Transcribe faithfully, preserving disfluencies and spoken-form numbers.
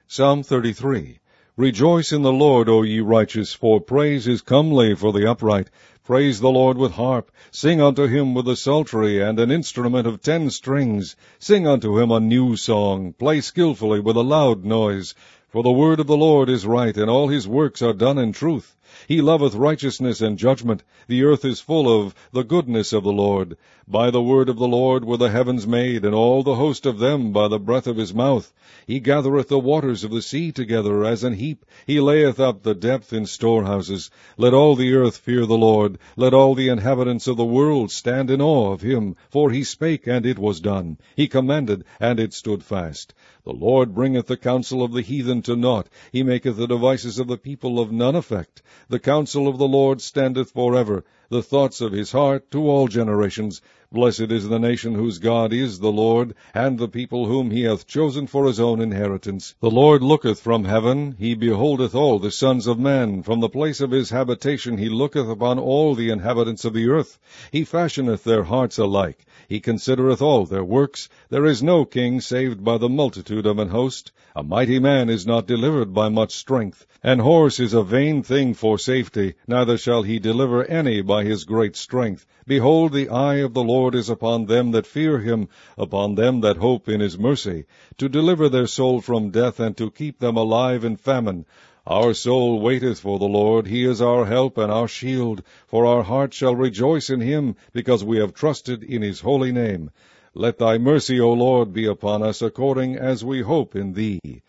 Psalm thirty-three. Rejoice in the Lord, O ye righteous, for praise is comely for the upright. Praise the Lord with harp. Sing unto him with the psaltery, and an instrument of ten strings. Sing unto him a new song. Play skillfully with a loud noise. For the word of the Lord is right, and all his works are done in truth. He loveth righteousness and judgment. The earth is full of the goodness of the Lord. By the word of the Lord were the heavens made, and all the host of them by the breath of his mouth. He gathereth the waters of the sea together as an heap. He layeth up the depth in storehouses. Let all the earth fear the Lord. Let all the inhabitants of the world stand in awe of him. For he spake, and it was done. He commanded, and it stood fast. The Lord bringeth the counsel of the heathen to naught. He maketh the devices of the people of none effect. The counsel of the Lord standeth forever, the thoughts of his heart to all generations. Blessed is the nation whose God is the Lord, and the people whom he hath chosen for his own inheritance. The Lord looketh from heaven, he beholdeth all the sons of men. From the place of his habitation he looketh upon all the inhabitants of the earth. He fashioneth their hearts alike. He considereth all their works. There is no king saved by the multitude of an host. A mighty man is not delivered by much strength. An horse is a vain thing for safety, neither shall he deliver any by his great strength. Behold, the eye of the Lord is upon them that fear him, upon them that hope in his mercy, to deliver their soul from death, and to keep them alive in famine. Our soul waiteth for the Lord. He is our help and our shield. For our heart shall rejoice in him, because we have trusted in his holy name. Let thy mercy, O Lord, be upon us, according as we hope in thee.